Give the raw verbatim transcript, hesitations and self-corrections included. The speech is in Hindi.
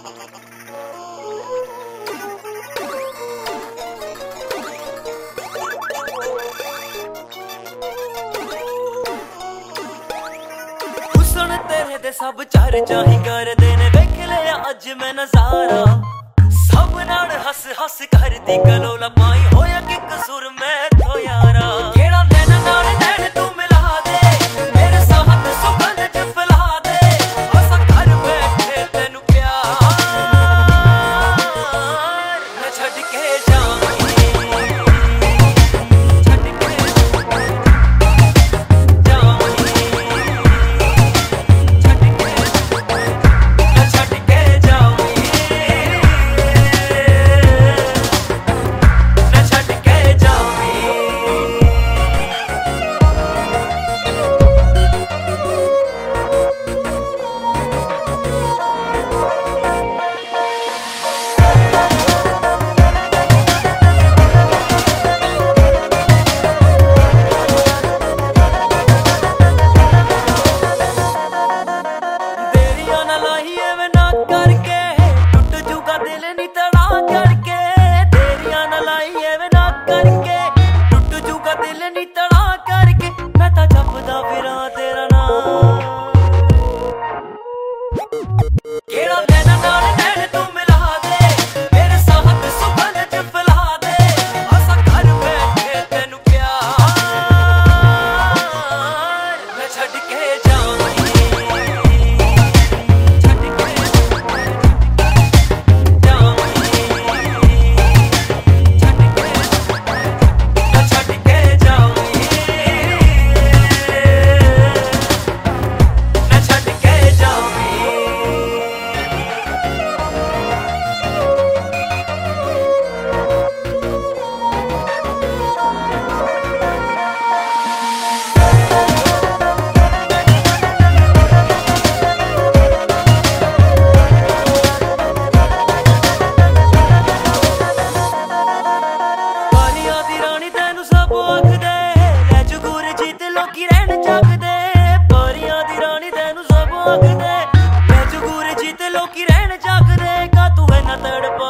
तेरे दे सब चार चाही कर देने वेख लिया अज मैं नजारा सब नाल हस हस कर दी गलोला पाई होया कि कसूर मैं तो यारा केड़ा नैना नाल नैन तू मिला दे मेरे साथ सुगंध च फैला दे असा घर बैठे तेनू प्यार मैं छड़ के जावां तड़प